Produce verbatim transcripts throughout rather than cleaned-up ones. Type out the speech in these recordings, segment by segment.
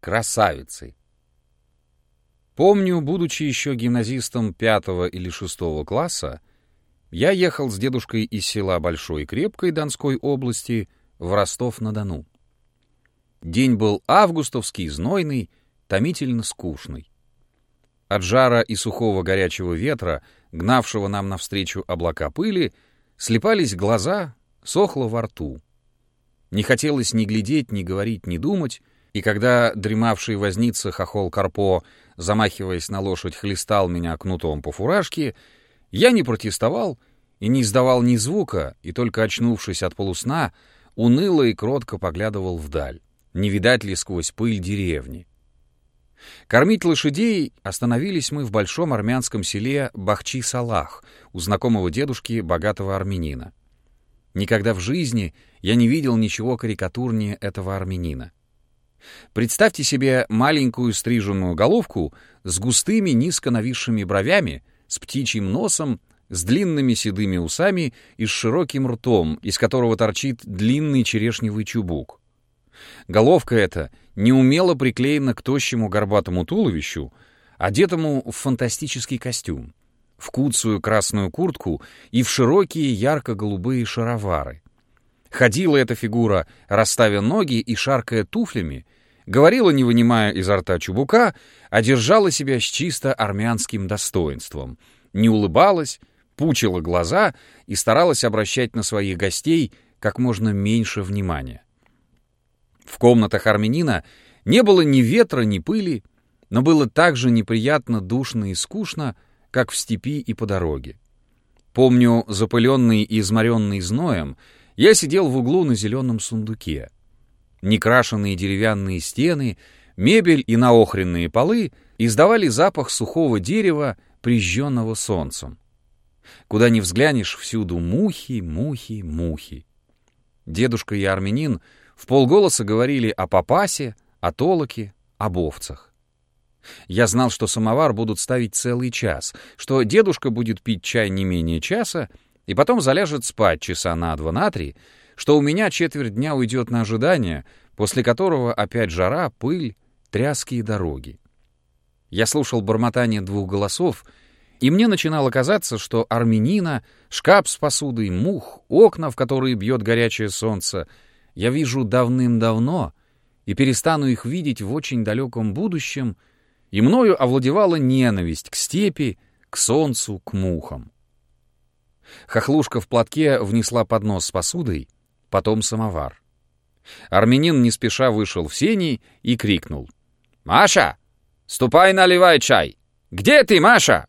красавицей. Помню, будучи еще гимназистом пятого или шестого класса, я ехал с дедушкой из села Большой Крепкой Донской области в Ростов-на-Дону. День был августовский, знойный, томительно скучный. От жара и сухого горячего ветра, гнавшего нам навстречу облака пыли, слепались глаза, сохло во рту. Не хотелось ни глядеть, ни говорить, ни думать, и когда дремавший возница хохол Карпо, замахиваясь на лошадь, хлестал меня кнутом по фуражке, я не протестовал и не издавал ни звука, и только очнувшись от полусна, уныло и кротко поглядывал вдаль, не видать ли сквозь пыль деревни. Кормить лошадей остановились мы в большом армянском селе Бахчи-Салах у знакомого дедушки, богатого армянина. Никогда в жизни я не видел ничего карикатурнее этого армянина. Представьте себе маленькую стриженную головку с густыми низко нависшими бровями, с птичьим носом, с длинными седыми усами и с широким ртом, из которого торчит длинный черешневый чубук. Головка эта неумело приклеена к тощему горбатому туловищу, одетому в фантастический костюм, в куцую красную куртку и в широкие ярко-голубые шаровары. Ходила эта фигура, расставя ноги и шаркая туфлями, говорила, не вынимая изо рта чубука, а держала себя с чисто армянским достоинством, не улыбалась, пучила глаза и старалась обращать на своих гостей как можно меньше внимания. В комнатах армянина не было ни ветра, ни пыли, но было так же неприятно душно и скучно, как в степи и по дороге. Помню, запыленный и изморенный зноем, я сидел в углу на зеленом сундуке. Некрашенные деревянные стены, мебель и наохренные полы издавали запах сухого дерева, прижженного солнцем. Куда ни взглянешь, всюду мухи, мухи, мухи. Дедушка и армянин вполголоса говорили о папасе, о толоке, об овцах. Я знал, что самовар будут ставить целый час, что дедушка будет пить чай не менее часа, и потом заляжет спать часа на два, на три, что у меня четверть дня уйдет на ожидание, после которого опять жара, пыль, тряские дороги. Я слушал бормотание двух голосов, и мне начинало казаться, что армянина, шкаф с посудой, мух, окна, в которые бьет горячее солнце, я вижу давным-давно и перестану их видеть в очень далеком будущем, и мною овладевала ненависть к степи, к солнцу, к мухам. Хохлушка в платке внесла поднос с посудой, потом самовар. Армянин не спеша вышел в сени и крикнул: «Маша, ступай наливай чай! Где ты, Маша?»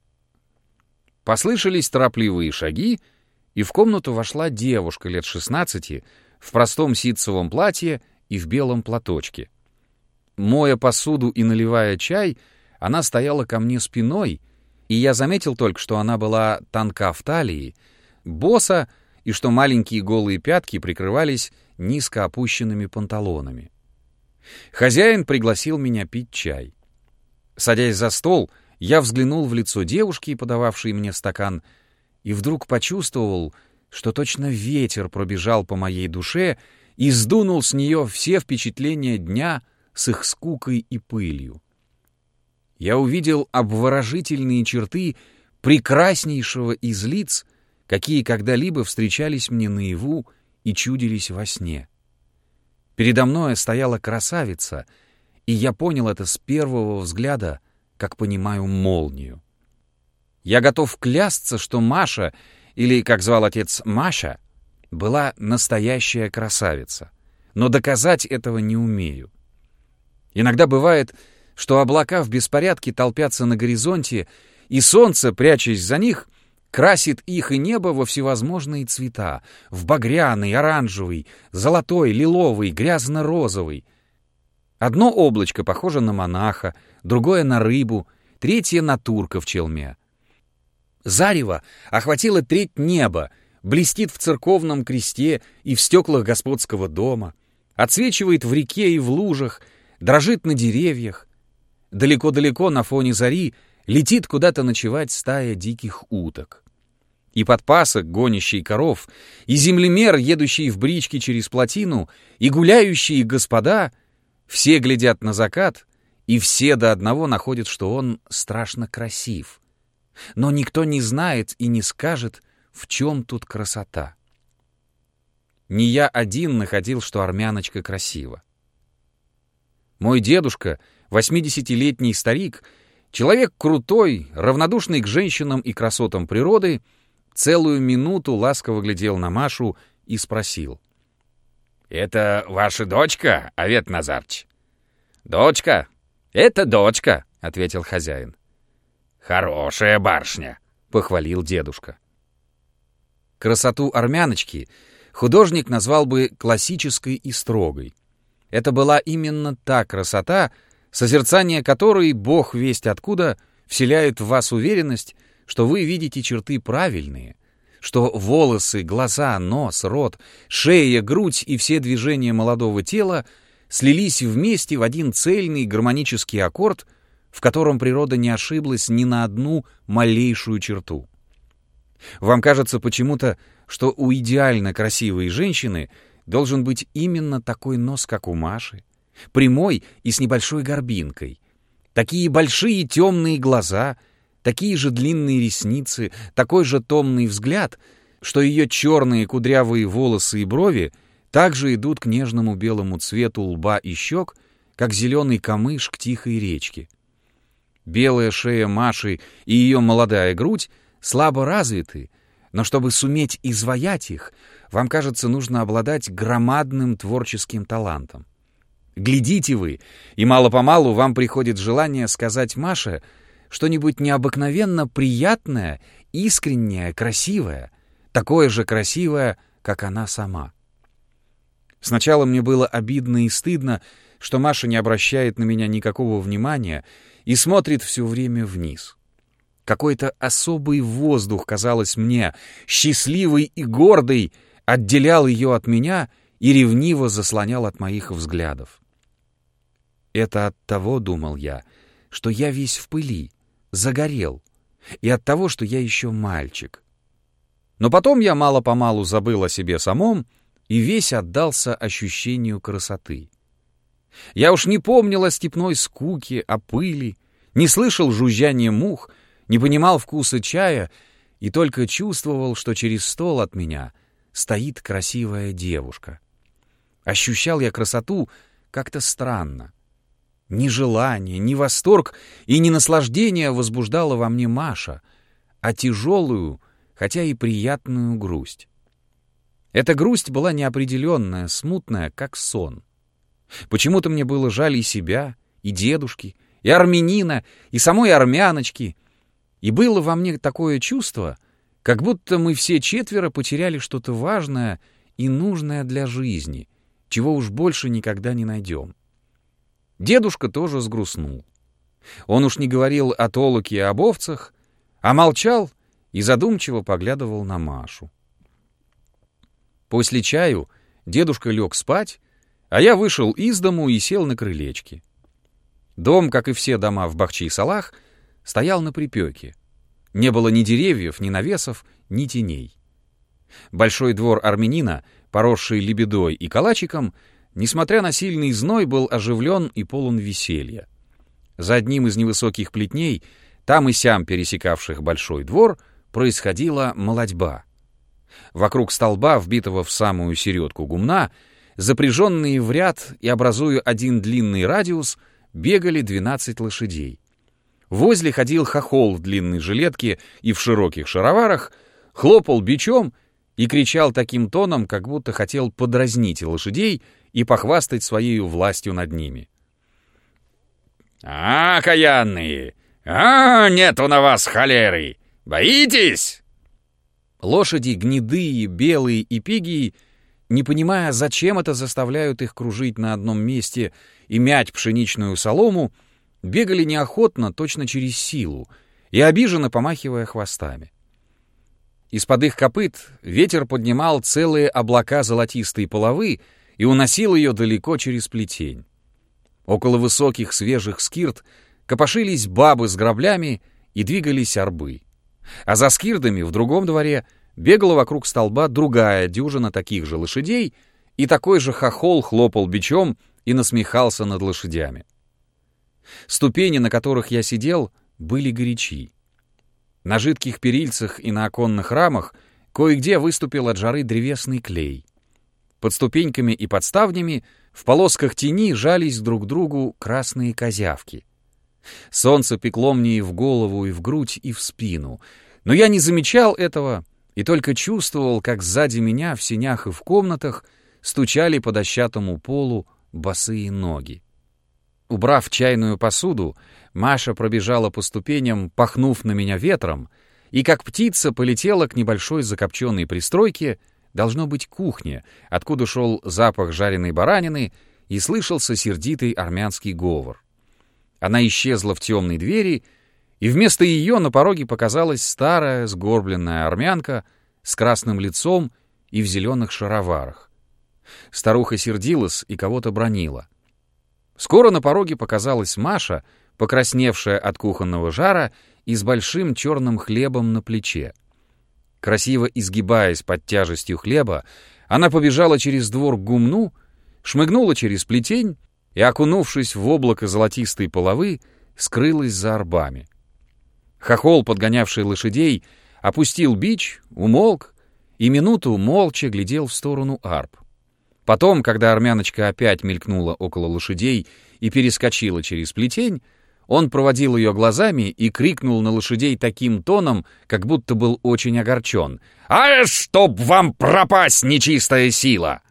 Послышались торопливые шаги, и в комнату вошла девушка лет шестнадцати в простом ситцевом платье и в белом платочке. Моя посуду и наливая чай, она стояла ко мне спиной, и я заметил только, что она была тонка в талии, боса, и что маленькие голые пятки прикрывались низко опущенными панталонами. Хозяин пригласил меня пить чай. Садясь за стол, я взглянул в лицо девушки, подававшей мне стакан, и вдруг почувствовал, что точно ветер пробежал по моей душе и сдунул с нее все впечатления дня с их скукой и пылью. Я увидел обворожительные черты прекраснейшего из лиц, какие когда-либо встречались мне наяву и чудились во сне. Передо мной стояла красавица, и я понял это с первого взгляда, как понимаю молнию. Я готов клясться, что Маша, или, как звал отец, Маша, была настоящая красавица, но доказать этого не умею. Иногда бывает, что облака в беспорядке толпятся на горизонте, и солнце, прячась за них, красит их и небо во всевозможные цвета, в багряный, оранжевый, золотой, лиловый, грязно-розовый. Одно облачко похоже на монаха, другое на рыбу, третье на турка в челме. Зарево охватило треть неба, блестит в церковном кресте и в стеклах господского дома, отсвечивает в реке и в лужах, дрожит на деревьях. Далеко-далеко на фоне зари летит куда-то ночевать стая диких уток. И подпасок, гонящий коров, и землемер, едущий в бричке через плотину, и гуляющие господа — Все глядят на закат, и все до одного находят, что он страшно красив. Но никто не знает и не скажет, в чем тут красота. Не я один находил, что армяночка красива. Мой дедушка, восьмидесятилетний старик, человек крутой, равнодушный к женщинам и красотам природы, целую минуту ласково глядел на Машу и спросил: «Это ваша дочка, Авет Назарыч?» «Дочка? Это дочка», — ответил хозяин. «Хорошая барышня», — похвалил дедушка. Красоту армяночки художник назвал бы классической и строгой. Это была именно та красота, созерцание которой, бог весть откуда, вселяет в вас уверенность, что вы видите черты правильные, что волосы, глаза, нос, рот, шея, грудь и все движения молодого тела слились вместе в один цельный гармонический аккорд, в котором природа не ошиблась ни на одну малейшую черту. Вам кажется почему-то, что у идеально красивой женщины должен быть именно такой нос, как у Маши, прямой и с небольшой горбинкой, такие большие темные глаза, такие же длинные ресницы, такой же томный взгляд, что ее черные кудрявые волосы и брови также идут к нежному белому цвету лба и щек, как зеленый камыш к тихой речке. Белая шея Маши и ее молодая грудь слабо развиты, но чтобы суметь изваять их, вам, кажется, нужно обладать громадным творческим талантом. Глядите вы, и мало-помалу вам приходит желание сказать Маше что-нибудь необыкновенно приятное, искреннее, красивое, такое же красивое, как она сама. Сначала мне было обидно и стыдно, что Маша не обращает на меня никакого внимания и смотрит все время вниз. Какой-то особый воздух, казалось мне, счастливый и гордый, отделял ее от меня и ревниво заслонял от моих взглядов. Это от того, думал я, что я весь в пыли, загорел, и от того, что я еще мальчик. Но потом я мало-помалу забыл о себе самом и весь отдался ощущению красоты. Я уж не помнил о степной скуке, о пыли, не слышал жужжания мух, не понимал вкуса чая и только чувствовал, что через стол от меня стоит красивая девушка. Ощущал я красоту как-то странно. Ни желание, ни восторг и ни наслаждение возбуждала во мне Маша, а тяжелую, хотя и приятную грусть. Эта грусть была неопределенная, смутная, как сон. Почему-то мне было жаль и себя, и дедушки, и армянина, и самой армяночки. И было во мне такое чувство, как будто мы все четверо потеряли что-то важное и нужное для жизни, чего уж больше никогда не найдем. Дедушка тоже сгрустнул. Он уж не говорил о толоке и об овцах, а молчал и задумчиво поглядывал на Машу. После чаю дедушка лег спать, а я вышел из дому и сел на крылечке. Дом, как и все дома в Бахчи-Салах, стоял на припеке. Не было ни деревьев, ни навесов, ни теней. Большой двор армянина, поросший лебедой и калачиком, несмотря на сильный зной, был оживлен и полон веселья. За одним из невысоких плетней, там и сям пересекавших большой двор, происходила молотьба. Вокруг столба, вбитого в самую середку гумна, запряженные в ряд и образуя один длинный радиус, бегали двенадцать лошадей. Возле ходил хохол в длинной жилетке и в широких шароварах, хлопал бичом и кричал таким тоном, как будто хотел подразнить лошадей и похвастать своей властью над ними. «А, окаянные! А, нету на вас холеры! Боитесь?» Лошади, гнедые, белые и пигии, не понимая, зачем это заставляют их кружить на одном месте и мять пшеничную солому, бегали неохотно, точно через силу, и обиженно помахивая хвостами. Из-под их копыт ветер поднимал целые облака золотистой половы и уносил ее далеко через плетень. Около высоких свежих скирд копошились бабы с граблями и двигались орбы. А за скирдами в другом дворе бегала вокруг столба другая дюжина таких же лошадей, и такой же хохол хлопал бичом и насмехался над лошадями. Ступени, на которых я сидел, были горячи. На жидких перильцах и на оконных рамах кое-где выступил от жары древесный клей. Под ступеньками и подставнями в полосках тени жались друг к другу красные козявки. Солнце пекло мне и в голову, и в грудь, и в спину. Но я не замечал этого и только чувствовал, как сзади меня в сенях и в комнатах стучали по дощатому полу босые ноги. Убрав чайную посуду, Маша пробежала по ступеням, пахнув на меня ветром, и как птица полетела к небольшой закопченной пристройке, должно быть кухне, откуда шел запах жареной баранины и слышался сердитый армянский говор. Она исчезла в темной двери, и вместо ее на пороге показалась старая сгорбленная армянка с красным лицом и в зеленых шароварах. Старуха сердилась и кого-то бранила. Скоро на пороге показалась Маша, покрасневшая от кухонного жара и с большим черным хлебом на плече. Красиво изгибаясь под тяжестью хлеба, она побежала через двор к гумну, шмыгнула через плетень и, окунувшись в облако золотистой половы, скрылась за арбами. Хохол, подгонявший лошадей, опустил бич, умолк и минуту молча глядел в сторону арб. Потом, когда армяночка опять мелькнула около лошадей и перескочила через плетень, он проводил ее глазами и крикнул на лошадей таким тоном, как будто был очень огорчен. «А чтоб вам пропасть, нечистая сила!»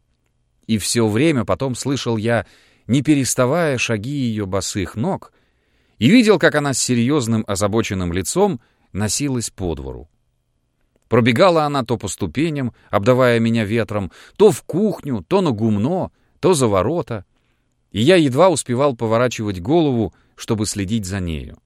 И все время потом слышал я, не переставая, шаги ее босых ног, и видел, как она с серьезным озабоченным лицом носилась по двору. Пробегала она то по ступеням, обдавая меня ветром, то в кухню, то на гумно, то за ворота, и я едва успевал поворачивать голову, чтобы следить за нею.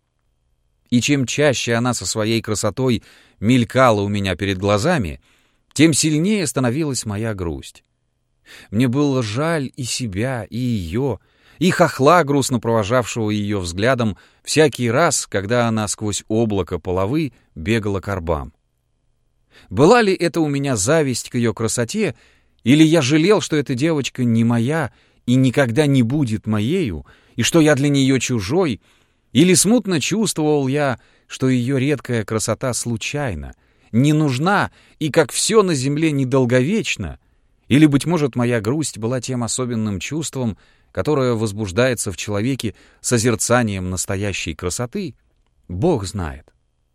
И чем чаще она со своей красотой мелькала у меня перед глазами, тем сильнее становилась моя грусть. Мне было жаль и себя, и ее, и хохла, грустно провожавшего ее взглядом всякий раз, когда она сквозь облако половы бегала к арбам. Была ли это у меня зависть к ее красоте, или я жалел, что эта девочка не моя и никогда не будет моею, и что я для нее чужой, или смутно чувствовал я, что ее редкая красота случайна, не нужна и, как все на земле, недолговечна, или, быть может, моя грусть была тем особенным чувством, которое возбуждается в человеке созерцанием настоящей красоты, Бог знает.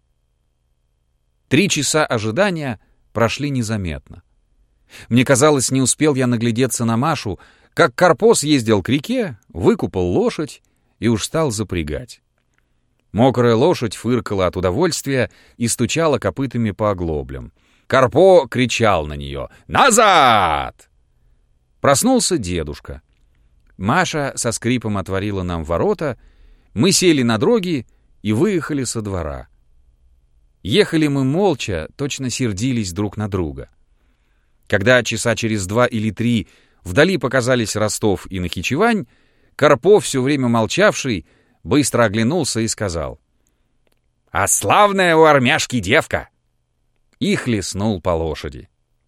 Три часа ожидания прошли незаметно. Мне казалось, не успел я наглядеться на Машу, как Карпо съездил к реке, выкупал лошадь и уж стал запрягать. Мокрая лошадь фыркала от удовольствия и стучала копытами по оглоблям. Карпо кричал на нее «Назад!». Проснулся дедушка. Маша со скрипом отворила нам ворота, мы сели на дроги и выехали со двора. Ехали мы молча, точно сердились друг на друга. Когда часа через два или три вдали показались Ростов и Нахичевань, Карпо, все время молчавший, быстро оглянулся и сказал: «А славная у армяшки девка!» И хлестнул по лошади.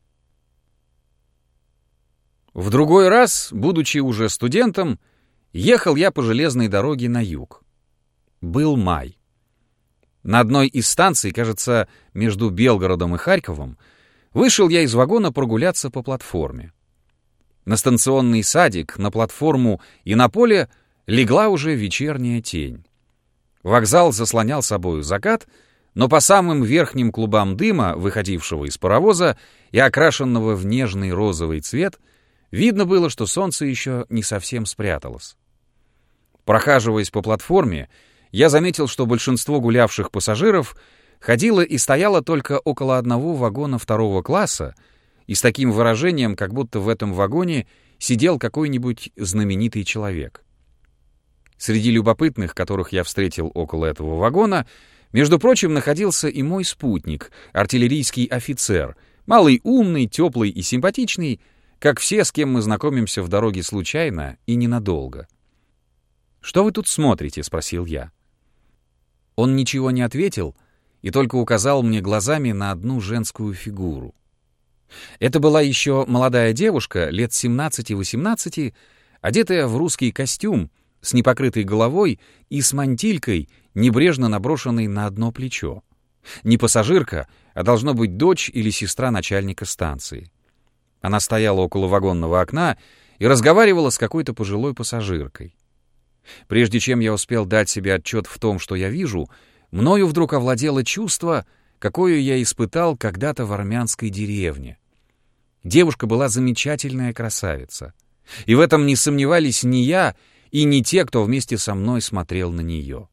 В другой раз, будучи уже студентом, ехал я по железной дороге на юг. Был май. На одной из станций, кажется, между Белгородом и Харьковом, вышел я из вагона прогуляться по платформе. На станционный садик, на платформу и на поле легла уже вечерняя тень. Вокзал заслонял собою закат, но по самым верхним клубам дыма, выходившего из паровоза и окрашенного в нежный розовый цвет, видно было, что солнце еще не совсем спряталось. Прохаживаясь по платформе, я заметил, что большинство гулявших пассажиров ходило и стояло только около одного вагона второго класса и с таким выражением, как будто в этом вагоне сидел какой-нибудь знаменитый человек. Среди любопытных, которых я встретил около этого вагона, между прочим, находился и мой спутник, артиллерийский офицер, малый умный, теплый и симпатичный, как все, с кем мы знакомимся в дороге случайно и ненадолго. «Что вы тут смотрите?» — спросил я. Он ничего не ответил и только указал мне глазами на одну женскую фигуру. Это была еще молодая девушка, лет семнадцати-восемнадцати, одетая в русский костюм, с непокрытой головой и с мантилькой, небрежно наброшенной на одно плечо. Не пассажирка, а должно быть дочь или сестра начальника станции. Она стояла около вагонного окна и разговаривала с какой-то пожилой пассажиркой. Прежде чем я успел дать себе отчет в том, что я вижу, мною вдруг овладело чувство, какое я испытал когда-то в армянской деревне. Девушка была замечательная красавица, и в этом не сомневались ни я и ни те, кто вместе со мной смотрел на нее.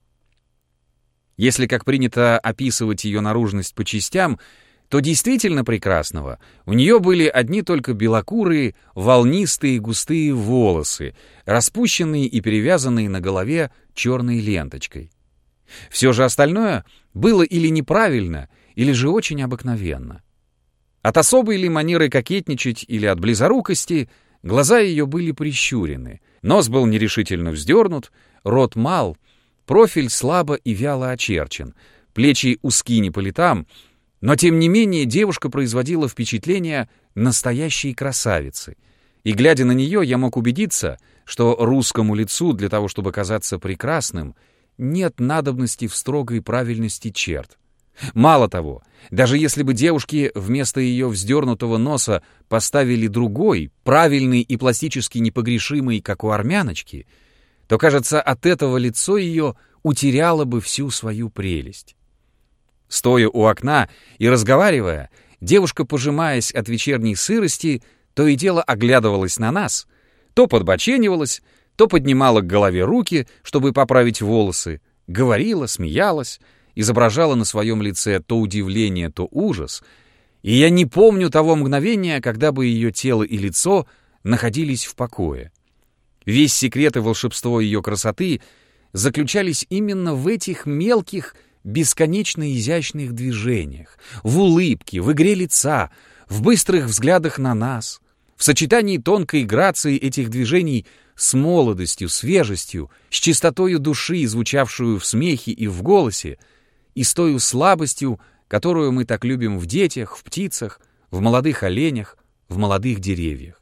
Если, как принято описывать ее наружность по частям, то действительно прекрасного у нее были одни только белокурые, волнистые, густые волосы, распущенные и перевязанные на голове черной ленточкой. Все же остальное было или неправильно, или же очень обыкновенно. От особой ли манеры кокетничать или от близорукости глаза ее были прищурены, нос был нерешительно вздернут, рот мал, профиль слабо и вяло очерчен, плечи узки не по летам, но тем не менее девушка производила впечатление настоящей красавицы, и, глядя на нее, я мог убедиться, что русскому лицу для того, чтобы казаться прекрасным, нет надобности в строгой правильности черт. Мало того, даже если бы девушке вместо ее вздернутого носа поставили другой, правильный и пластически непогрешимый, как у армяночки, то, кажется, от этого лицо ее утеряло бы всю свою прелесть. Стоя у окна и разговаривая, девушка, пожимаясь от вечерней сырости, то и дело оглядывалась на нас, то подбоченивалась, то поднимала к голове руки, чтобы поправить волосы, говорила, смеялась, изображала на своем лице то удивление, то ужас, и я не помню того мгновения, когда бы ее тело и лицо находились в покое. Весь секрет и волшебство ее красоты заключались именно в этих мелких, бесконечно изящных движениях, в улыбке, в игре лица, в быстрых взглядах на нас, в сочетании тонкой грации этих движений с молодостью, свежестью, с чистотою души, звучавшую в смехе и в голосе, и с той слабостью, которую мы так любим в детях, в птицах, в молодых оленях, в молодых деревьях.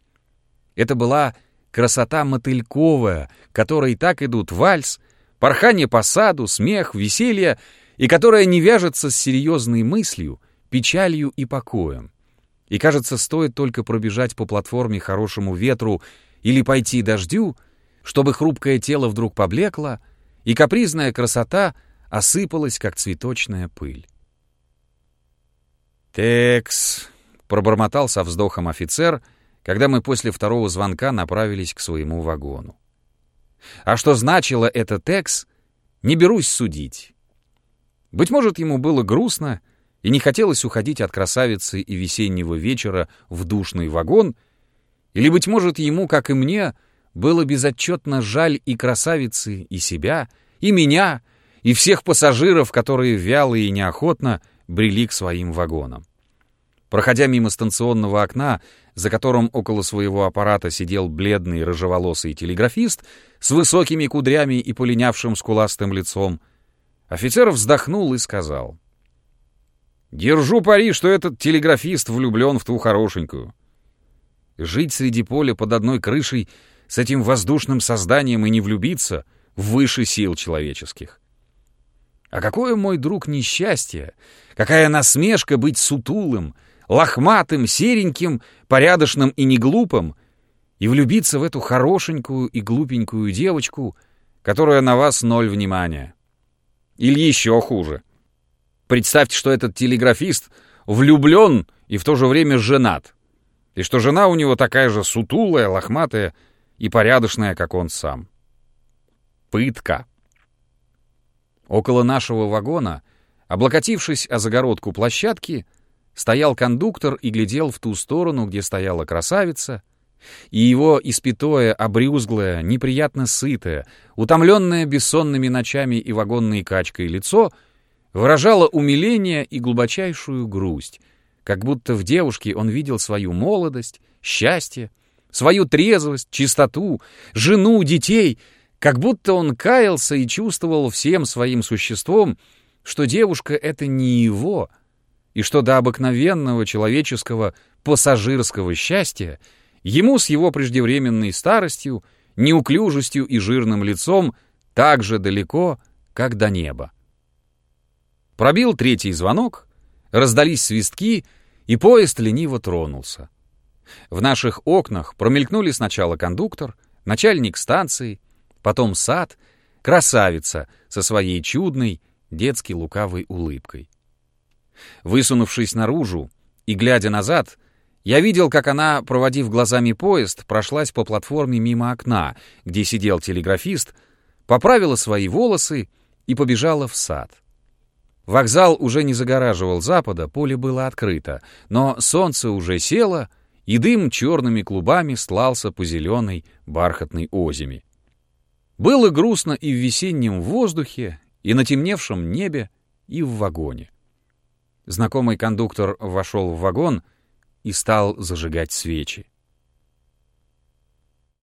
Это была красота мотыльковая, которой так идут вальс, порхание по саду, смех, веселье, и которая не вяжется с серьезной мыслью, печалью и покоем. И, кажется, стоит только пробежать по платформе хорошему ветру или пойти дождю, чтобы хрупкое тело вдруг поблекло, и капризная красота осыпалась, как цветочная пыль. «Текс», — пробормотал со вздохом офицер, когда мы после второго звонка направились к своему вагону. А что значило это «текс», не берусь судить. Быть может, ему было грустно и не хотелось уходить от красавицы и весеннего вечера в душный вагон, или, быть может, ему, как и мне, было безотчетно жаль и красавицы, и себя, и меня, и всех пассажиров, которые вяло и неохотно брели к своим вагонам. Проходя мимо станционного окна, за которым около своего аппарата сидел бледный рыжеволосый телеграфист с высокими кудрями и полинявшим скуластым лицом, офицер вздохнул и сказал: «Держу пари, что этот телеграфист влюблен в ту хорошенькую. Жить среди поля под одной крышей с этим воздушным созданием и не влюбиться выше сил человеческих. А какое, мой друг, несчастье, какая насмешка быть сутулым, лохматым, сереньким, порядочным и неглупым, и влюбиться в эту хорошенькую и глупенькую девочку, которая на вас ноль внимания. Или еще хуже. Представьте, что этот телеграфист влюблен и в то же время женат, и что жена у него такая же сутулая, лохматая и порядочная, как он сам. Пытка». Около нашего вагона, облокотившись о загородку площадки, стоял кондуктор и глядел в ту сторону, где стояла красавица, и его испятое, обрюзглое, неприятно сытое, утомленное бессонными ночами и вагонной качкой лицо выражало умиление и глубочайшую грусть, как будто в девушке он видел свою молодость, счастье, свою трезвость, чистоту, жену, детей, как будто он каялся и чувствовал всем своим существом, что девушка — это не его, и что до обыкновенного человеческого пассажирского счастья Ему с его преждевременной старостью, неуклюжестью и жирным лицом так же далеко, как до неба. Пробил третий звонок, раздались свистки, и поезд лениво тронулся. В наших окнах промелькнули сначала кондуктор, начальник станции, потом сад, красавица со своей чудной, детски лукавой улыбкой. Высунувшись наружу и глядя назад, я видел, как она, проводив глазами поезд, прошлась по платформе мимо окна, где сидел телеграфист, поправила свои волосы и побежала в сад. Вокзал уже не загораживал запада, поле было открыто, но солнце уже село, и дым черными клубами стлался по зеленой бархатной озими. Было грустно и в весеннем воздухе, и на темневшем небе, и в вагоне. Знакомый кондуктор вошел в вагон и стал зажигать свечи.